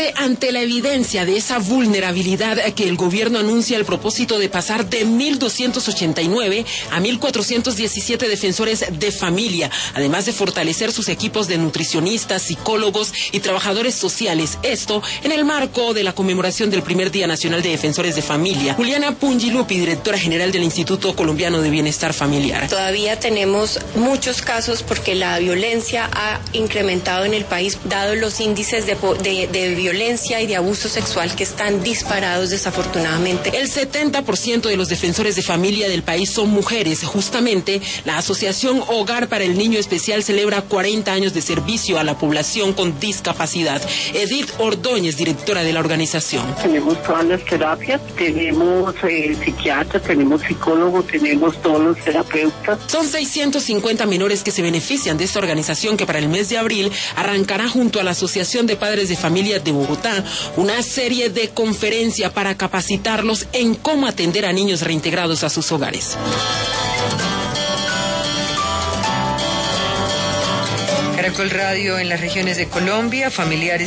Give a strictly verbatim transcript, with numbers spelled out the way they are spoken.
Precisamente ante la evidencia de esa vulnerabilidad que el gobierno anuncia el propósito de pasar de mil doscientos ochenta y nueve a mil cuatrocientos diecisiete defensores de familia, además de fortalecer sus equipos de nutricionistas, psicólogos y trabajadores sociales. Esto en el marco de la conmemoración del primer Día Nacional de Defensores de Familia. Juliana Pungilupi, directora general del Instituto Colombiano de Bienestar Familiar. Todavía tenemos muchos casos porque la violencia ha incrementado en el país, dado los índices de, de, de violencia y de abuso sexual que están disparados desafortunadamente. El setenta por ciento de los defensores de familia del país son mujeres. Justamente, la Asociación Hogar para el Niño Especial celebra cuarenta años de servicio a la población con discapacidad. Edith Ordóñez, directora de la organización. Tenemos todas las terapias, tenemos eh, psiquiatras, tenemos psicólogos, tenemos todos los terapeutas. Son seiscientos cincuenta menores que se benefician de esta organización que para el mes de abril arrancará junto a la Asociación de Padres de Familia de Bogotá una serie de conferencias para capacitarlos en cómo atender a niños reintegrados a sus hogares. Caracol Radio en las regiones de Colombia, familiares